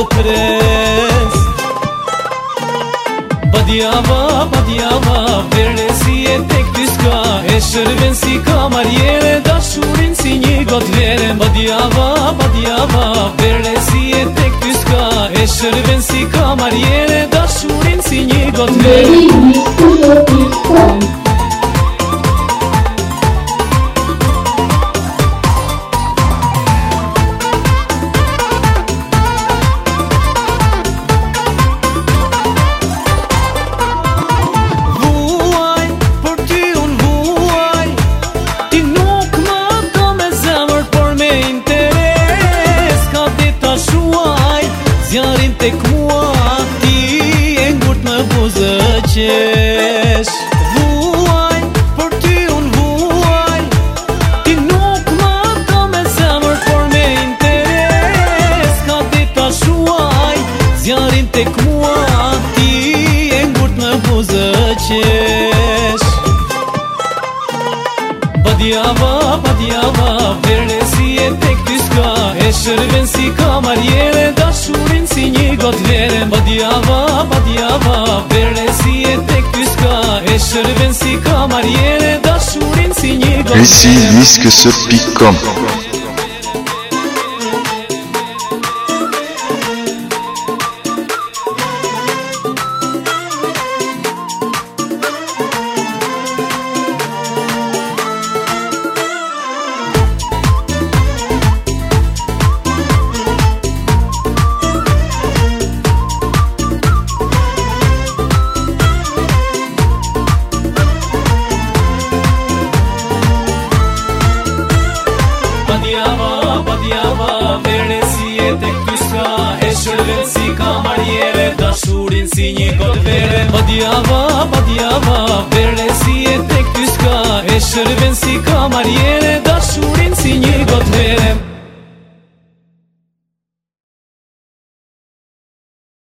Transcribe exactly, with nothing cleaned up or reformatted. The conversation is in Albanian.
pres. Badiava, badiava, vere si e tek dyska, e shërben si kamarjere, dashurin si një got vere. Badiava, badiava, vere si e tek dyska, e shërben si kamarjere, dashurin si një got vere. Zjarin tek mua, ti e ngurt më buzë qesh. Vuaj, për ty unë vuaj, ti nuk më ka me zemër, por me interes. Ka dita shuaj, zjarin tek mua, ti e ngurt më buzë qesh. Badiava, badiava, vere si e tek dyska, e shërben si kamarjere, dashurin si një got vere. Badiava, badiava, vere si e tek dyska, e shërben si kamarjere, dashurin si një got vere. Risi Disques point com. Badiava, badiava, vere si e tek dyska, e shërben si kamarjere, dashurin si një got vere. Badiava, badiava, vere si e tek dyska, e shërben si kamarjere,